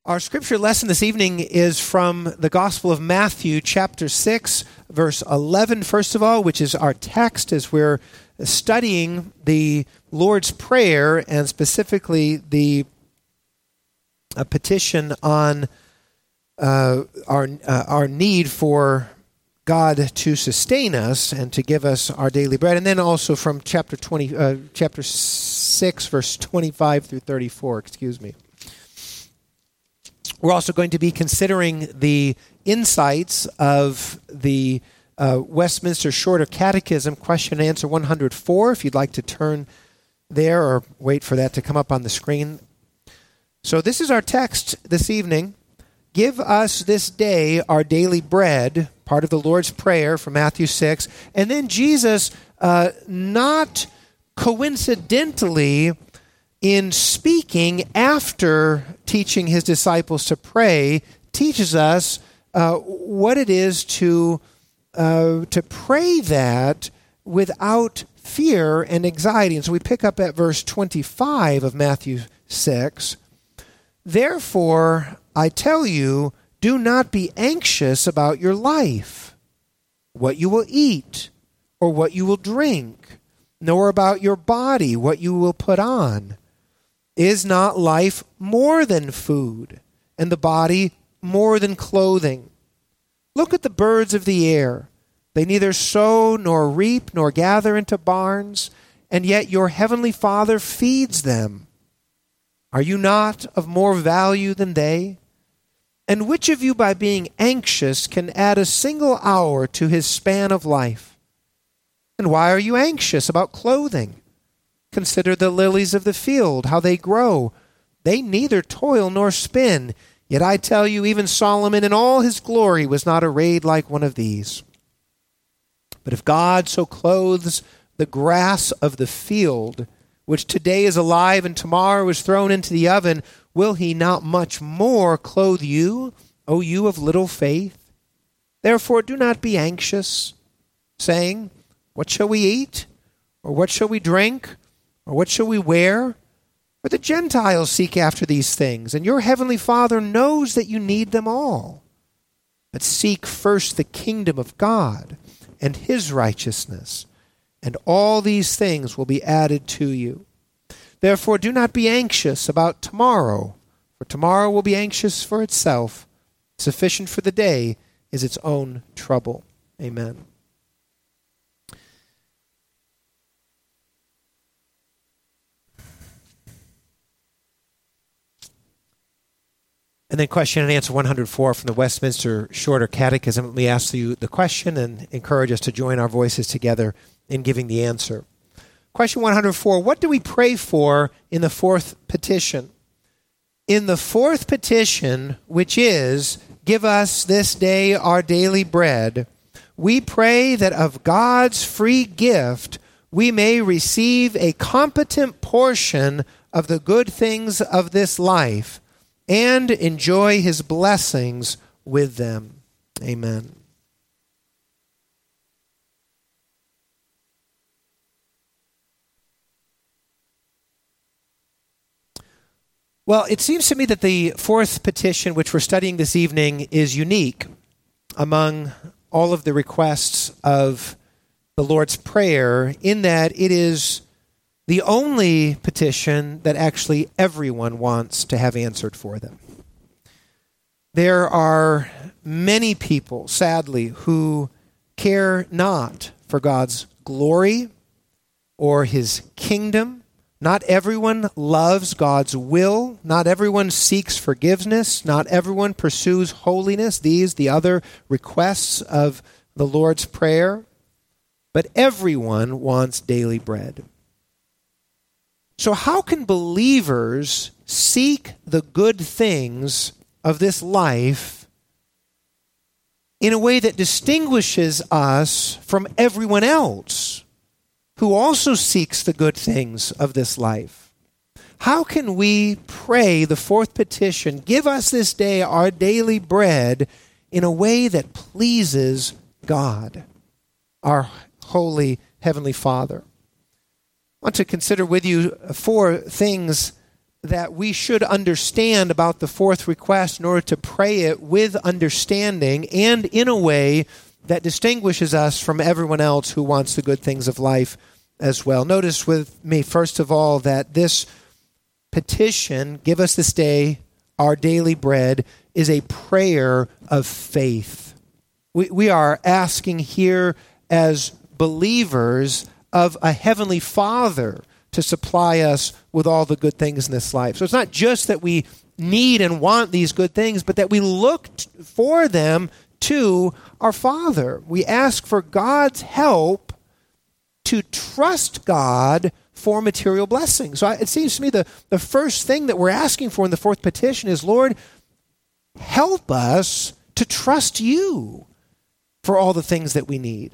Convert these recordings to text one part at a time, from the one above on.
Our scripture lesson this evening is from the Gospel of Matthew, chapter 6, verse 11, first of all, which is our text as we're studying the Lord's Prayer and specifically the petition on our need for God to sustain us and to give us our daily bread. And then also from chapter 6, verse 25 through 34, We're also going to be considering the insights of the Westminster Shorter Catechism, question and answer 104, if you'd like to turn there or wait for that to come up on the screen. So this is our text this evening. Give us this day our daily bread, part of the Lord's Prayer from Matthew 6. And then Jesus, not coincidentally, in speaking after teaching his disciples to pray, teaches us what it is to pray that without fear and anxiety. And so we pick up at verse 25 of Matthew 6. Therefore, I tell you, do not be anxious about your life, what you will eat or what you will drink, nor about your body, what you will put on. Is not life more than food, and the body more than clothing? Look at the birds of the air. They neither sow nor reap nor gather into barns, and yet your heavenly Father feeds them. Are you not of more value than they? And which of you, by being anxious, can add a single hour to his span of life? And why are you anxious about clothing? Consider the lilies of the field, how they grow. They neither toil nor spin. Yet I tell you, even Solomon in all his glory was not arrayed like one of these. But if God so clothes the grass of the field, which today is alive and tomorrow is thrown into the oven, will he not much more clothe you, O you of little faith? Therefore do not be anxious, saying, what shall we eat? Or what shall we drink? Or what shall we wear? For the Gentiles seek after these things, and your heavenly Father knows that you need them all. But seek first the kingdom of God and his righteousness, and all these things will be added to you. Therefore do not be anxious about tomorrow, for tomorrow will be anxious for itself. Sufficient for the day is its own trouble. Amen. And then question and answer 104 from the Westminster Shorter Catechism. Let me ask you the question and encourage us to join our voices together in giving the answer. Question 104, what do we pray for in the fourth petition? In the fourth petition, which is, give us this day our daily bread, we pray that of God's free gift we may receive a competent portion of the good things of this life, and enjoy his blessings with them. Amen. Well, it seems to me that the fourth petition, which we're studying this evening, is unique among all of the requests of the Lord's Prayer, in that it is the only petition that actually everyone wants to have answered for them. There are many people, sadly, who care not for God's glory or his kingdom. Not everyone loves God's will. Not everyone seeks forgiveness. Not everyone pursues holiness. These, the other requests of the Lord's Prayer. But everyone wants daily bread. So how can believers seek the good things of this life in a way that distinguishes us from everyone else who also seeks the good things of this life? How can we pray the fourth petition, give us this day our daily bread, in a way that pleases God, our holy Heavenly Father? I want to consider with you four things that we should understand about the fourth request in order to pray it with understanding and in a way that distinguishes us from everyone else who wants the good things of life as well. Notice with me, first of all, that this petition, give us this day our daily bread, is a prayer of faith. We are asking here as believers of a heavenly Father to supply us with all the good things in this life. So it's not just that we need and want these good things, but that we look for them to our Father. We ask for God's help to trust God for material blessings. So it seems to me the first thing that we're asking for in the fourth petition is, Lord, help us to trust you for all the things that we need.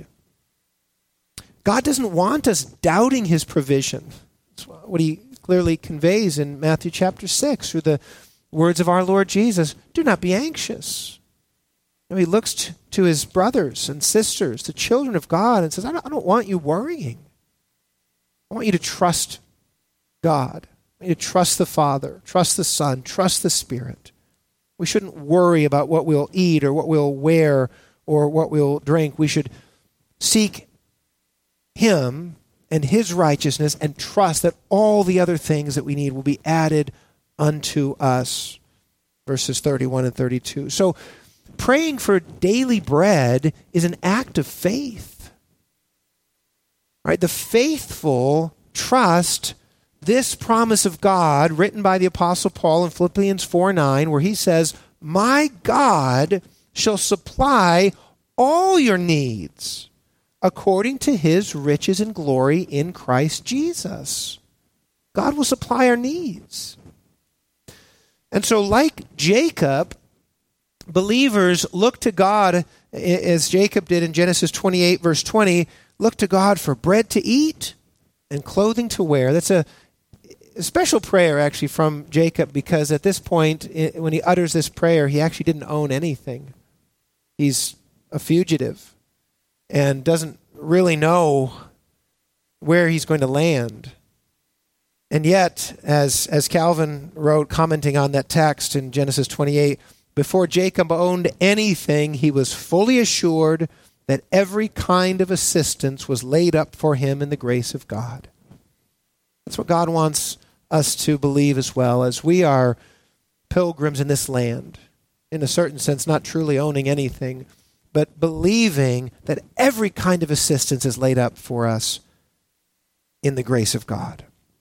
God doesn't want us doubting his provision. That's what he clearly conveys in Matthew chapter 6 through the words of our Lord Jesus. Do not be anxious. He looks to his brothers and sisters, the children of God, and says, I don't want you worrying. I want you to trust God. I want you to trust the Father, trust the Son, trust the Spirit. We shouldn't worry about what we'll eat or what we'll wear or what we'll drink. We should seek him and his righteousness and trust that all the other things that we need will be added unto us. Verses 31 and 32. So praying for daily bread is an act of faith. Right? The faithful trust this promise of God written by the Apostle Paul in Philippians 4:9, where he says, my God shall supply all your needs according to his riches and glory in Christ Jesus. God will supply our needs. And so like Jacob, believers look to God, as Jacob did in Genesis 28, verse 20, look to God for bread to eat and clothing to wear. That's a special prayer, actually, from Jacob, because at this point, when he utters this prayer, he actually didn't own anything. He's a fugitive and doesn't really know where he's going to land. And yet, as Calvin wrote, commenting on that text in Genesis 28, before Jacob owned anything, he was fully assured that every kind of assistance was laid up for him in the grace of God. That's what God wants us to believe as well, as we are pilgrims in this land, in a certain sense, not truly owning anything, but believing that every kind of assistance is laid up for us in the grace of God.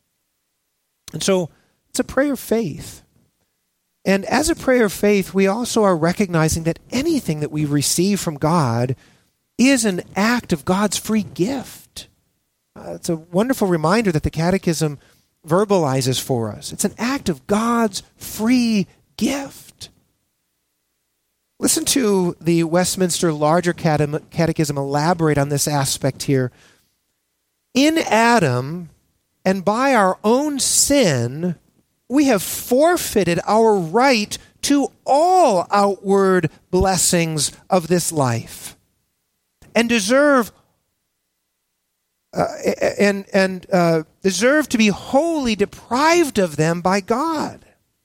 And so it's a prayer of faith. And as a prayer of faith, we also are recognizing that anything that we receive from God is an act of God's free gift. It's a wonderful reminder that the Catechism verbalizes for us. It's an act of God's free gift. Listen to the Westminster Larger Catechism elaborate on this aspect here. In Adam, and by our own sin, we have forfeited our right to all outward blessings of this life, and deserve deserve to be wholly deprived of them by God.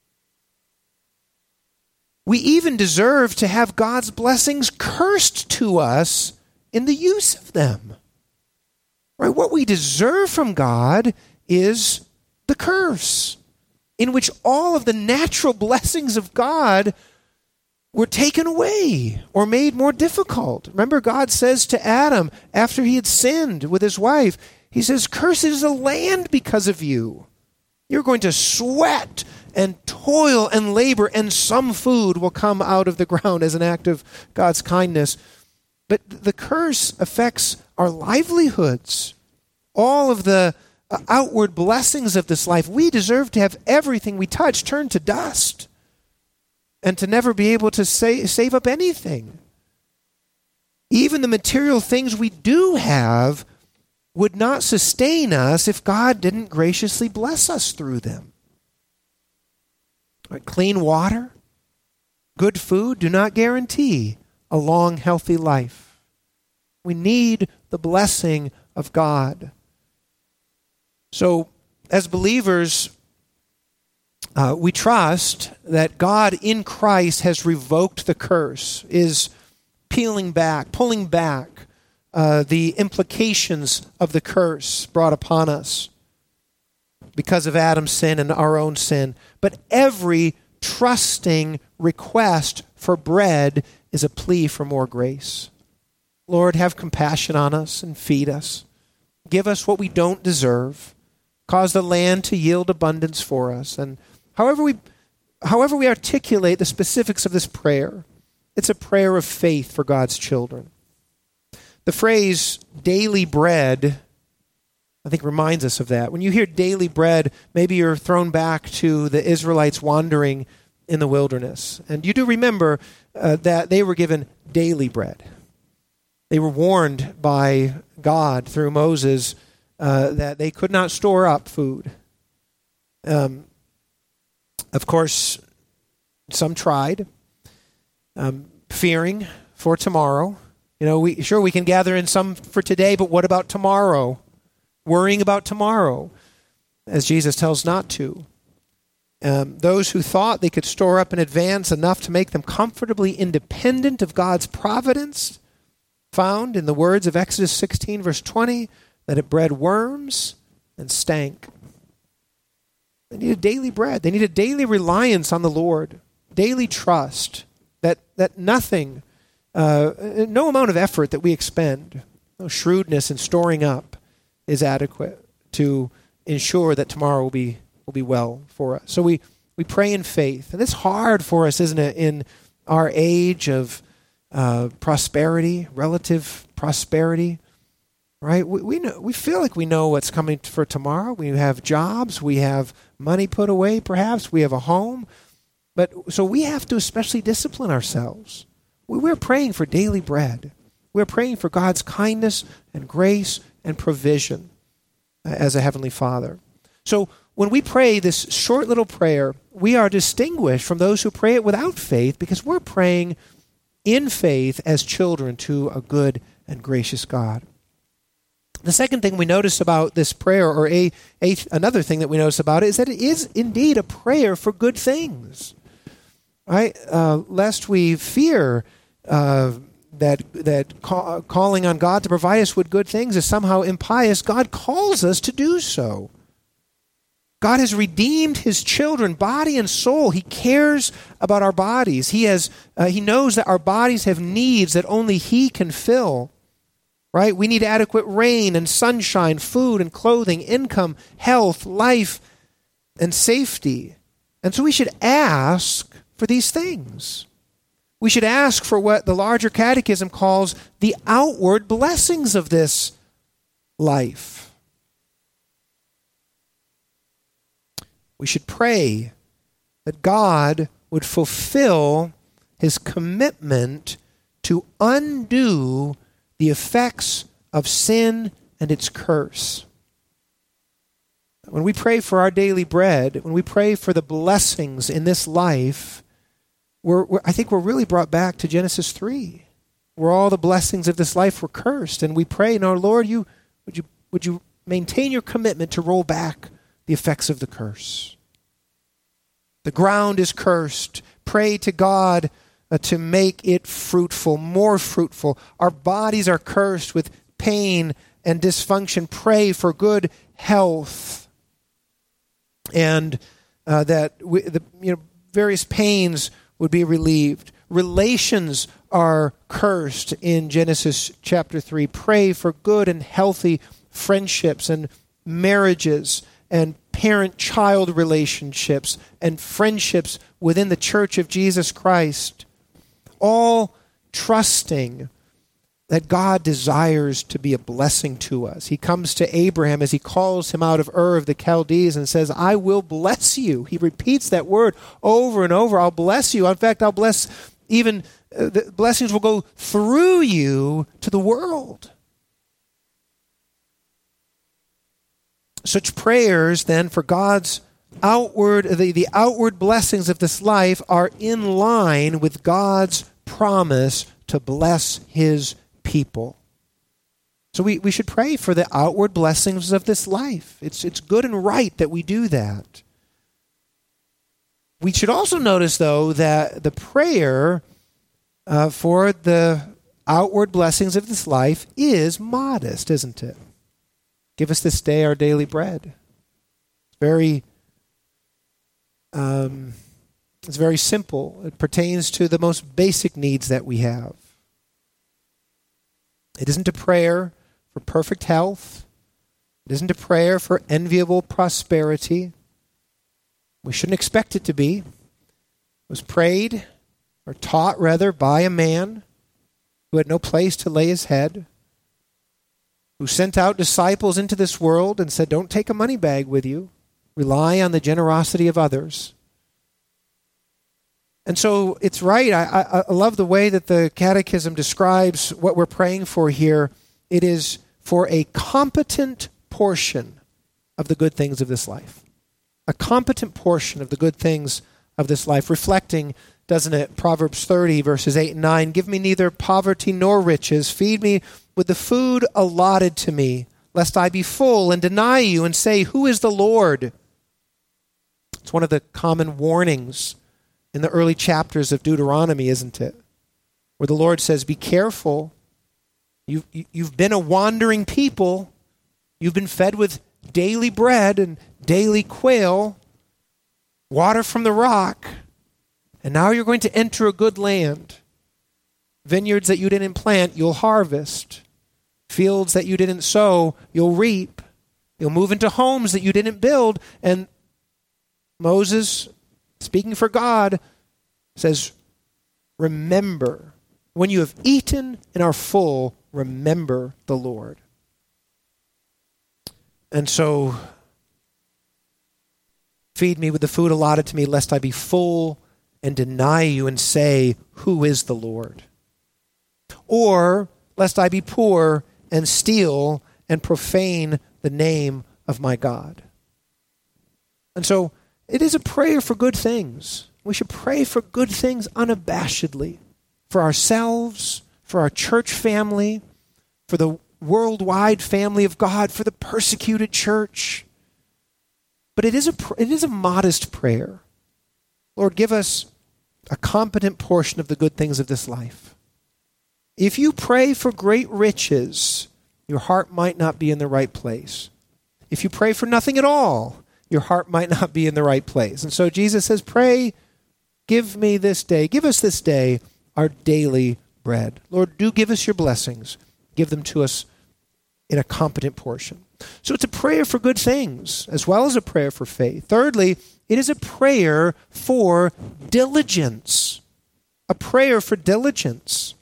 We even deserve to have God's blessings cursed to us in the use of them. Right? What we deserve from God is the curse, in which all of the natural blessings of God were taken away or made more difficult. Remember, God says to Adam, after he had sinned with his wife, he says, cursed is the land because of you. You're going to sweat and toil and labor, and some food will come out of the ground as an act of God's kindness. But the curse affects our livelihoods, all of the outward blessings of this life. We deserve to have everything we touch turn to dust and to never be able to save up anything. Even the material things we do have would not sustain us if God didn't graciously bless us through them. Right? Clean water, good food do not guarantee a long, healthy life. We need the blessing of God. So, as believers, We trust that God in Christ has revoked the curse, is pulling back the implications of the curse brought upon us because of Adam's sin and our own sin. But every trusting request for bread is a plea for more grace. Lord, have compassion on us and feed us. Give us what we don't deserve. Cause the land to yield abundance for us. And however we articulate the specifics of this prayer, it's a prayer of faith for God's children. The phrase daily bread, I think, reminds us of that. When you hear daily bread, maybe you're thrown back to the Israelites wandering in the wilderness. And you do remember that they were given daily bread. They were warned by God through Moses that they could not store up food. Of course, some tried, fearing for tomorrow. We can gather in some for today, but what about tomorrow? Worrying about tomorrow, as Jesus tells not to. Those who thought they could store up in advance enough to make them comfortably independent of God's providence found in the words of Exodus 16, verse 20, that it bred worms and stank. They needed daily bread. They needed daily reliance on the Lord, daily trust that nothing, no amount of effort that we expend, no shrewdness in storing up is adequate to ensure that tomorrow will be well for us. So we pray in faith. And it's hard for us, isn't it, in our age of prosperity, relative prosperity, right? We feel like we know what's coming for tomorrow. We have jobs, we have money put away, perhaps we have a home, but so we have to especially discipline ourselves. We're praying for daily bread. We're praying for God's kindness and grace and provision as a Heavenly Father. So when we pray this short little prayer, we are distinguished from those who pray it without faith because we're praying in faith as children to a good and gracious God. The second thing we notice about this prayer, or another thing that we notice about it, is that it is indeed a prayer for good things. Right? Lest we fear that calling on God to provide us with good things is somehow impious. God calls us to do so. God has redeemed his children, body and soul. He cares about our bodies. He knows that our bodies have needs that only he can fill. Right? We need adequate rain and sunshine, food and clothing, income, health, life, and safety. And so we should ask for these things. We should ask for what the larger catechism calls the outward blessings of this life. We should pray that God would fulfill his commitment to undo the effects of sin and its curse. When we pray for our daily bread, when we pray for the blessings in this life, I think we're really brought back to Genesis 3, where all the blessings of this life were cursed. And we pray, now, Lord, would you maintain your commitment to roll back the effects of the curse? The ground is cursed. Pray to God to make it fruitful, more fruitful. Our bodies are cursed with pain and dysfunction. Pray for good health, and that various pains would be relieved. Relations are cursed in Genesis chapter 3. Pray for good and healthy friendships and marriages and parent-child relationships and friendships within the Church of Jesus Christ. All trusting that God desires to be a blessing to us. He comes to Abraham as he calls him out of Ur of the Chaldees and says, I will bless you. He repeats that word over and over. I'll bless you. In fact, I'll bless even, the blessings will go through you to the world. Such prayers then for God's outward, the outward blessings of this life are in line with God's promise to bless his people. So we should pray for the outward blessings of this life. It's good and right that we do that. We should also notice, though, that the prayer for the outward blessings of this life is modest, isn't it? Give us this day our daily bread. It's very simple. It pertains to the most basic needs that we have. It isn't a prayer for perfect health. It isn't a prayer for enviable prosperity. We shouldn't expect it to be. It was prayed, or taught rather, by a man who had no place to lay his head, who sent out disciples into this world and said, don't take a money bag with you. Rely on the generosity of others. And so it's right. I love the way that the Catechism describes what we're praying for here. It is for a competent portion of the good things of this life. A competent portion of the good things of this life. Reflecting, doesn't it, Proverbs 30, verses 8 and 9, give me neither poverty nor riches. Feed me with the food allotted to me, lest I be full and deny you and say, who is the Lord? It's one of the common warnings in the early chapters of Deuteronomy, isn't it? Where the Lord says, be careful. You've been a wandering people. You've been fed with daily bread and daily quail, water from the rock, and now you're going to enter a good land. Vineyards that you didn't plant, you'll harvest. Fields that you didn't sow, you'll reap. You'll move into homes that you didn't build. And Moses, speaking for God, says, remember, when you have eaten and are full, remember the Lord. And so, feed me with the food allotted to me, lest I be full and deny you and say, who is the Lord? Or, lest I be poor and steal and profane the name of my God. And so, it is a prayer for good things. We should pray for good things unabashedly. For ourselves, for our church family, for the worldwide family of God, for the persecuted church. But it is a modest prayer. Lord, give us a competent portion of the good things of this life. If you pray for great riches, your heart might not be in the right place. If you pray for nothing at all, your heart might not be in the right place. And so Jesus says, pray, give me this day, give us this day our daily bread. Lord, do give us your blessings. Give them to us in a competent portion. So it's a prayer for good things, as well as a prayer for faith. Thirdly, it is a prayer for diligence. A prayer for diligence.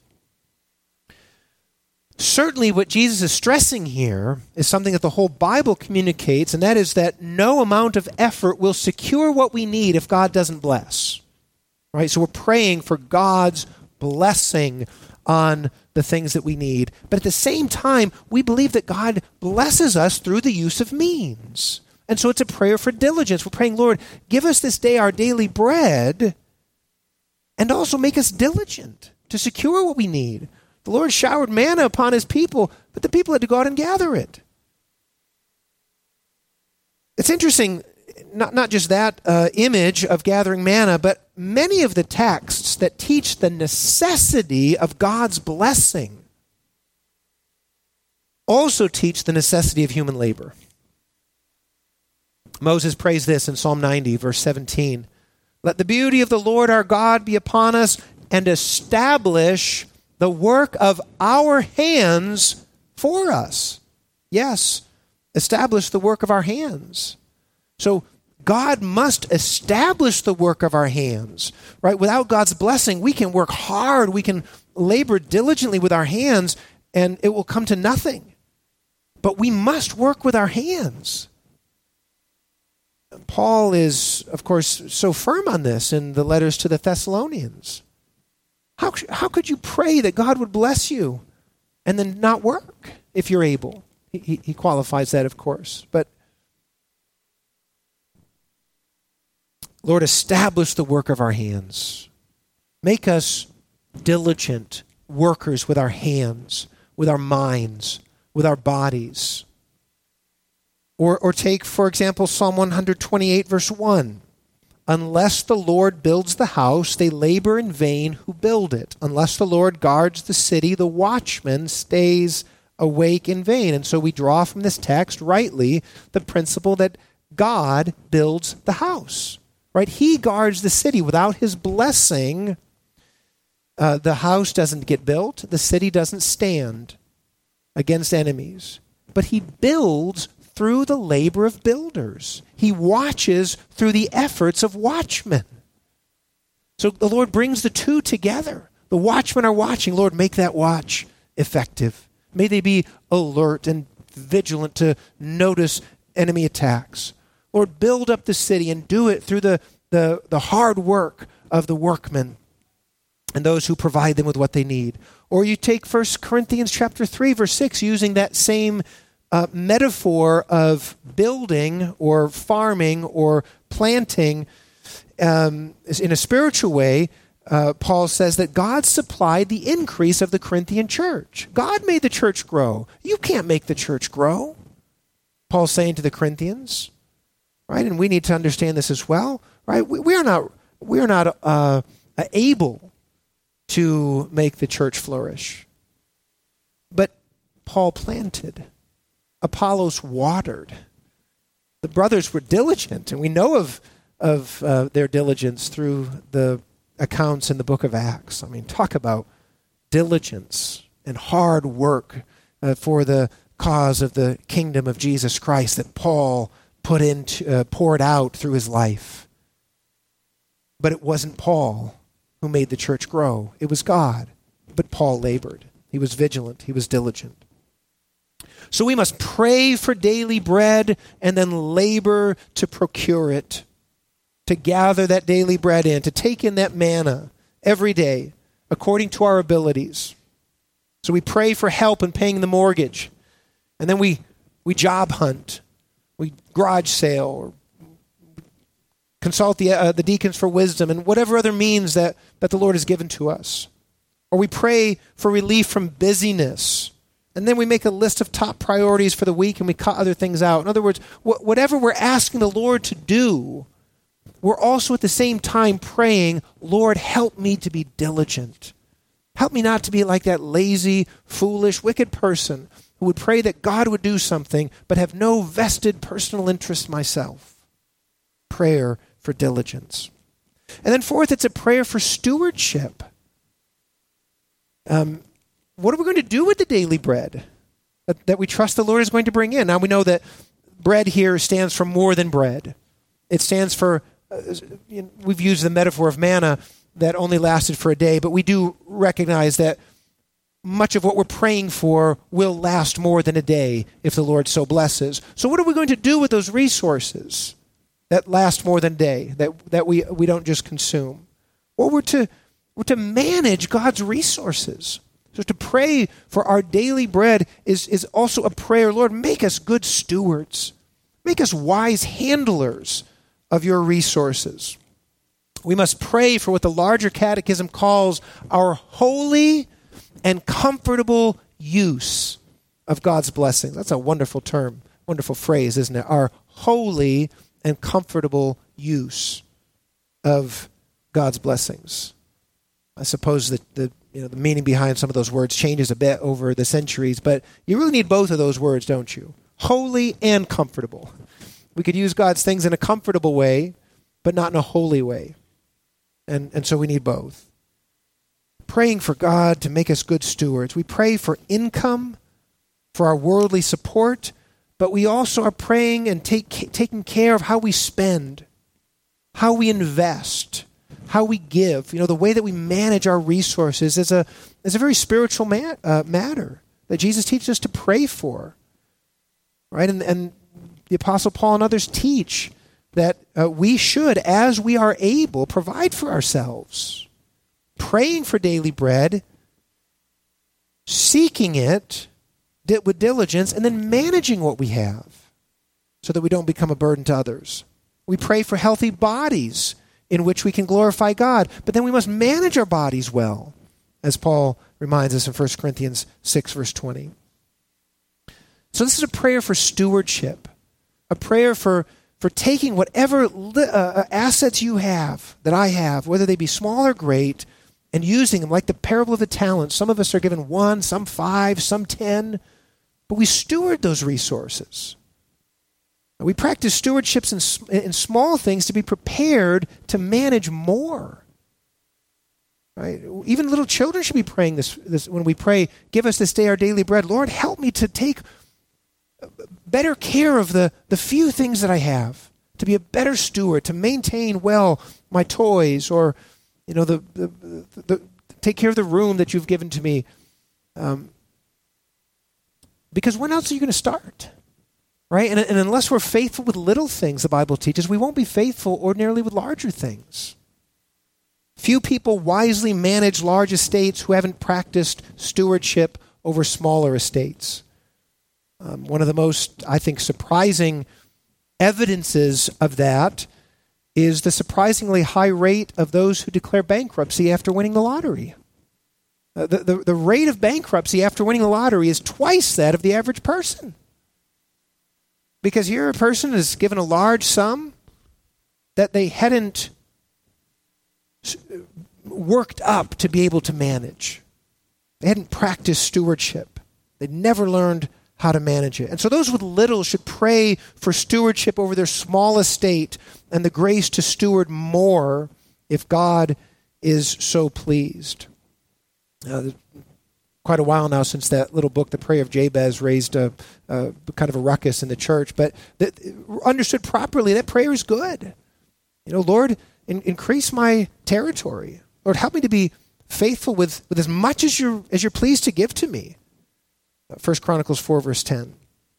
Certainly what Jesus is stressing here is something that the whole Bible communicates, and that is that no amount of effort will secure what we need if God doesn't bless. Right? So we're praying for God's blessing on the things that we need. But at the same time, we believe that God blesses us through the use of means. And so it's a prayer for diligence. We're praying, Lord, give us this day our daily bread, and also make us diligent to secure what we need. The Lord showered manna upon his people, but the people had to go out and gather it. It's interesting, not just that image of gathering manna, but many of the texts that teach the necessity of God's blessing also teach the necessity of human labor. Moses prays this in Psalm 90, verse 17. Let the beauty of the Lord our God be upon us, and establish the work of our hands for us. Yes, establish the work of our hands. So God must establish the work of our hands, right? Without God's blessing, we can work hard, we can labor diligently with our hands, and it will come to nothing. But we must work with our hands. Paul is, of course, so firm on this in the letters to the Thessalonians. How could you pray that God would bless you and then not work if you're able? He qualifies that, of course. But Lord, establish the work of our hands. Make us diligent workers with our hands, with our minds, with our bodies. Or take, for example, Psalm 128, verse 1. Unless the Lord builds the house, they labor in vain who build it. Unless the Lord guards the city, the watchman stays awake in vain. And so we draw from this text rightly the principle that God builds the house. Right? He guards the city. Without his blessing, the house doesn't get built. The city doesn't stand against enemies. But he builds through the labor of builders. He watches through the efforts of watchmen. So the Lord brings the two together. The watchmen are watching. Lord, make that watch effective. May they be alert and vigilant to notice enemy attacks. Lord, build up the city and do it through the hard work of the workmen and those who provide them with what they need. Or you take 1 Corinthians chapter 3, verse 6, using that same metaphor of building or farming or planting in a spiritual way. Paul says that God supplied the increase of the Corinthian church. God made the church grow. You can't make the church grow. Paul's saying to the Corinthians, right? And we need to understand this as well, right? We are not able to make the church flourish. But Paul planted. Apollos watered. The brothers were diligent, and we know of their diligence through the accounts in the book of Acts. I mean, talk about diligence and hard work for the cause of the kingdom of Jesus Christ that Paul poured out through his life. But it wasn't Paul who made the church grow. It was God. But Paul labored. He was vigilant. He was diligent. So we must pray for daily bread and then labor to procure it, to gather that daily bread in, to take in that manna every day according to our abilities. So we pray for help in paying the mortgage, and then we job hunt, we garage sale, or consult the deacons for wisdom, and whatever other means that the Lord has given to us. Or we pray for relief from busyness. And then we make a list of top priorities for the week and we cut other things out. In other words, whatever we're asking the Lord to do, we're also at the same time praying, Lord, help me to be diligent. Help me not to be like that lazy, foolish, wicked person who would pray that God would do something but have no vested personal interest myself. Prayer for diligence. And then fourth, it's a prayer for stewardship. What are we going to do with the daily bread that we trust the Lord is going to bring in? Now we know that bread here stands for more than bread. It stands for, we've used the metaphor of manna that only lasted for a day, but we do recognize that much of what we're praying for will last more than a day if the Lord so blesses. So what are we going to do with those resources that last more than a day, that we don't just consume? Well, we're to manage God's resources. So to pray for our daily bread is also a prayer. Lord, make us good stewards. Make us wise handlers of your resources. We must pray for what the larger catechism calls our holy and comfortable use of God's blessing. That's a wonderful term, wonderful phrase, isn't it? Our holy and comfortable use of God's blessings. I suppose that the meaning behind some of those words changes a bit over the centuries, but you really need both of those words, don't you? Holy and comfortable. We could use God's things in a comfortable way, but not in a holy way. And so we need both. Praying for God to make us good stewards. We pray for income, for our worldly support, but we also are praying and taking care of how we spend, how we invest, how we give. The way that we manage our resources is a very spiritual matter that Jesus teaches us to pray for. Right? And the Apostle Paul and others teach that we should, as we are able, provide for ourselves. Praying for daily bread, seeking it with diligence, and then managing what we have so that we don't become a burden to others. We pray for healthy bodies in which we can glorify God, but then we must manage our bodies well, as Paul reminds us in 1 Corinthians 6, verse 20. So this is a prayer for stewardship, a prayer for for taking whatever assets you have, that I have, whether they be small or great, and using them like the parable of the talents. Some of us are given 1, some 5, some 10, but we steward those resources. We practice stewardships in small things to be prepared to manage more. Right? Even little children should be praying this when we pray, give us this day our daily bread. Lord, help me to take better care of the few things that I have, to be a better steward, to maintain well my toys, or take care of the room that you've given to me. Because when else are you going to start? Right? And unless we're faithful with little things, the Bible teaches, we won't be faithful ordinarily with larger things. Few people wisely manage large estates who haven't practiced stewardship over smaller estates. One of the most, I think, surprising evidences of that is the surprisingly high rate of those who declare bankruptcy after winning the lottery. The rate of bankruptcy after winning the lottery is twice that of the average person. Because here a person is given a large sum that they hadn't worked up to be able to manage. They hadn't practiced stewardship. They'd never learned how to manage it. And so those with little should pray for stewardship over their small estate and the grace to steward more if God is so pleased. Quite a while now since that little book, The Prayer of Jabez, raised a kind of a ruckus in the church. But understood properly, that prayer is good. Lord, increase my territory. Lord, help me to be faithful with as much as you're pleased to give to me. 1 Chronicles 4, verse 10.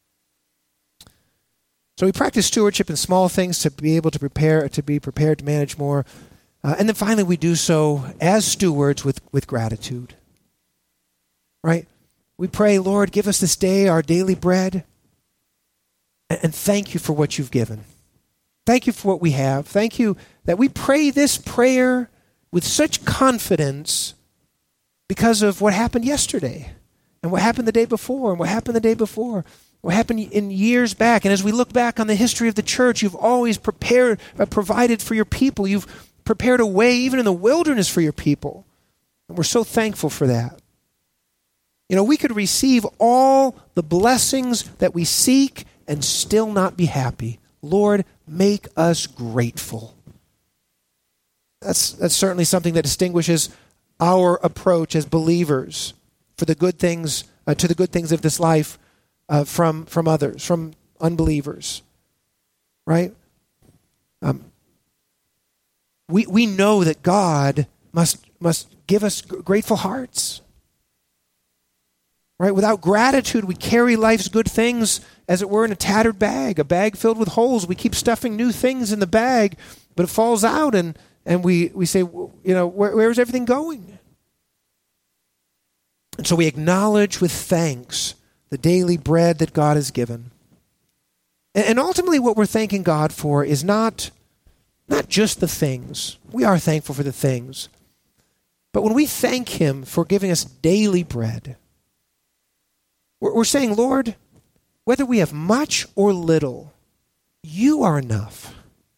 So we practice stewardship in small things to be able to be prepared to manage more. And then finally, we do so as stewards with gratitude. Right? We pray, Lord, give us this day our daily bread. And thank you for what you've given. Thank you for what we have. Thank you that we pray this prayer with such confidence because of what happened yesterday, and what happened the day before, and what happened the day before, what happened in years back. And as we look back on the history of the church, you've always provided for your people. You've prepared a way even in the wilderness for your people. And we're so thankful for that. We could receive all the blessings that we seek and still not be happy. Lord, make us grateful. That's certainly something that distinguishes our approach as believers for the good things, to the good things of this life from others, from unbelievers. Right? We know that God must give us grateful hearts. Right? Without gratitude, we carry life's good things, as it were, in a tattered bag, a bag filled with holes. We keep stuffing new things in the bag, but it falls out, and we say, where's everything going? And so we acknowledge with thanks the daily bread that God has given. And ultimately what we're thanking God for is not just the things. We are thankful for the things. But when we thank him for giving us daily bread, we're saying, Lord, whether we have much or little, you are enough.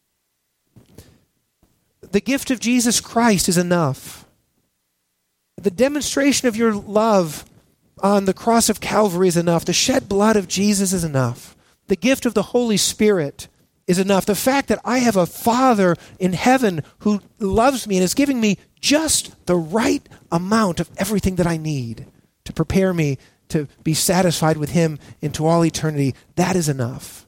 The gift of Jesus Christ is enough. The demonstration of your love on the cross of Calvary is enough. The shed blood of Jesus is enough. The gift of the Holy Spirit is enough. The fact that I have a Father in heaven who loves me and is giving me just the right amount of everything that I need to prepare me to be satisfied with him into all eternity, that is enough.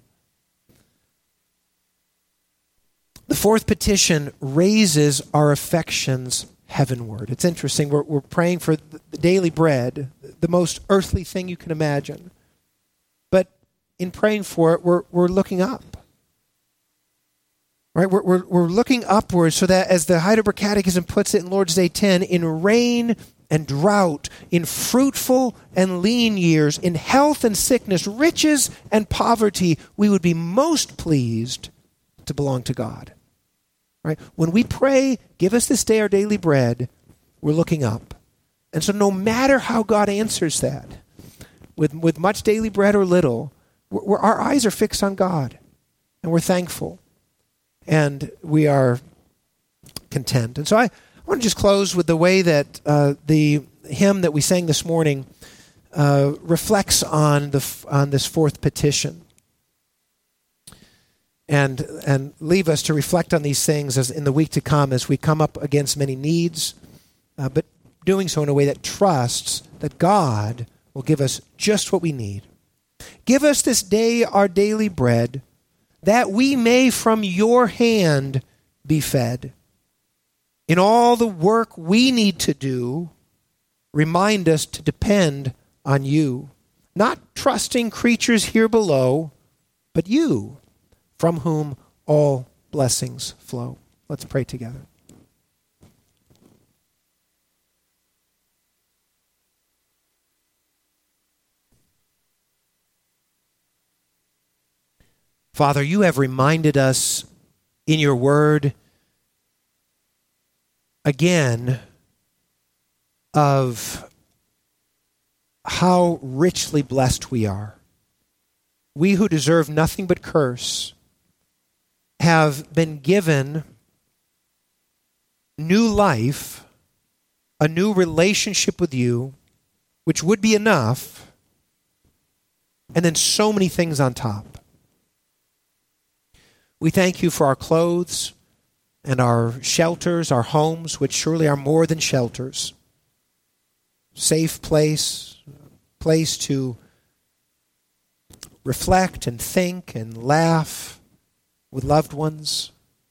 The fourth petition raises our affections heavenward. It's interesting. We're praying for the daily bread, the most earthly thing you can imagine. But in praying for it, we're looking up. Right? We're looking upward so that, as the Heidelberg Catechism puts it in Lord's Day 10, in rain and drought, in fruitful and lean years, in health and sickness, riches and poverty, we would be most pleased to belong to God. Right? When we pray, give us this day our daily bread, we're looking up. And so no matter how God answers that, with much daily bread or little, our eyes are fixed on God. And we're thankful. And we are content. And so I want to just close with the way that the hymn that we sang this morning reflects on this fourth petition. And leave us to reflect on these things as in the week to come as we come up against many needs, but doing so in a way that trusts that God will give us just what we need. Give us this day our daily bread, that we may from your hand be fed. In all the work we need to do, remind us to depend on you, not trusting creatures here below, but you, from whom all blessings flow. Let's pray together. Father, you have reminded us in your word again of how richly blessed we are. We who deserve nothing but curse have been given new life, a new relationship with you, which would be enough, and then so many things on top. We thank you for our clothes and our shelters, our homes, which surely are more than shelters. Safe place to reflect and think and laugh with loved ones.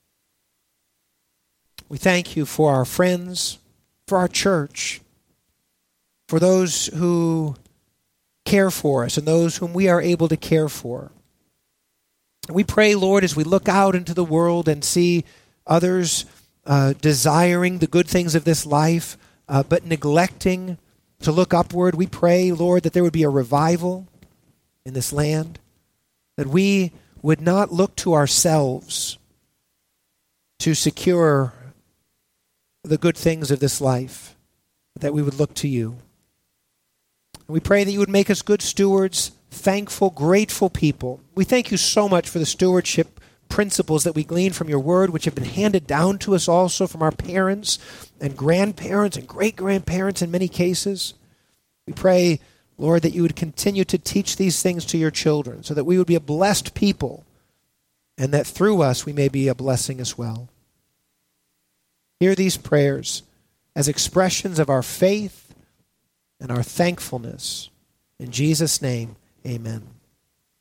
We thank you for our friends, for our church, for those who care for us and those whom we are able to care for. We pray, Lord, as we look out into the world and see others desiring the good things of this life, but neglecting to look upward, we pray, Lord, that there would be a revival in this land, that we would not look to ourselves to secure the good things of this life, but that we would look to you. And we pray that you would make us good stewards, thankful, grateful people. We thank you so much for the stewardship principles that we glean from your word, which have been handed down to us also from our parents and grandparents and great-grandparents in many cases. We pray, Lord, that you would continue to teach these things to your children so that we would be a blessed people and that through us we may be a blessing as well. Hear these prayers as expressions of our faith and our thankfulness. In Jesus' name, amen.